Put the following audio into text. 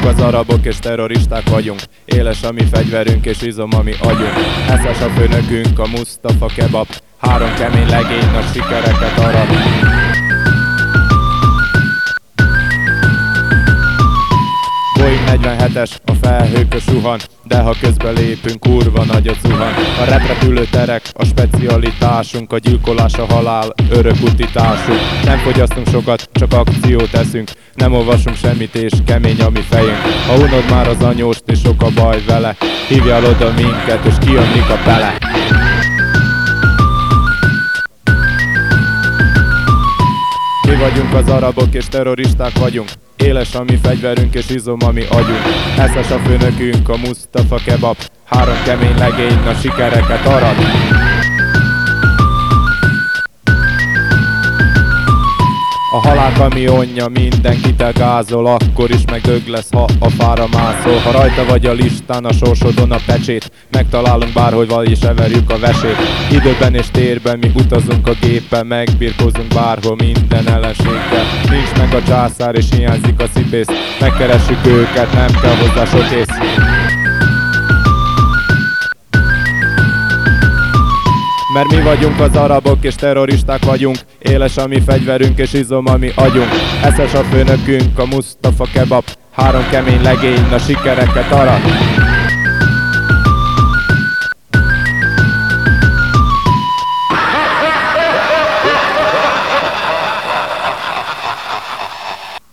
az arabok és terroristák vagyunk. Éles a mi fegyverünk és izom a mi agyunk. Eszes a főnökünk, a Mustafa kebab. 3 kemény legény nagy sikereket arat. Boeing 47-es, a felhőkö suhan, de ha közben lépünk, kurva nagyot zuhan. A repülőterek, a specialitásunk, a gyilkolás, a halál, örök utitásunk. Nem fogyasztunk sokat, csak akciót teszünk, nem olvasunk semmit és kemény a mi fejünk. Ha unod már az anyóst és sok a baj vele, hívjál oda minket és kijönnik a bele. Mi vagyunk az arabok és terroristák vagyunk. Éles a mi fegyverünk és izom a mi agyunk. Eszes a főnökünk, a Mustafa kebab. 3 kemény legény nagy sikereket arat. A halál kamionja mindenkit elgázol, akkor is megdög lesz, ha a fára mászol. Ha rajta vagy a listán, a sorsodon a pecsét, megtalálunk bárhogy vagy és everjük a vesét. Időben és térben mi utazunk a géppel, megbirkózunk bárhol minden ellenséggel. Nincs meg a császár és hiányzik a szipész, megkeressük őket, nem kell hozzá sok ész. Mert mi vagyunk az arabok és terroristák vagyunk. Éles a mi fegyverünk és izom a mi agyunk. Eszes a főnökünk, a Mustafa kebab. 3 kemény legény, a sikereket arat.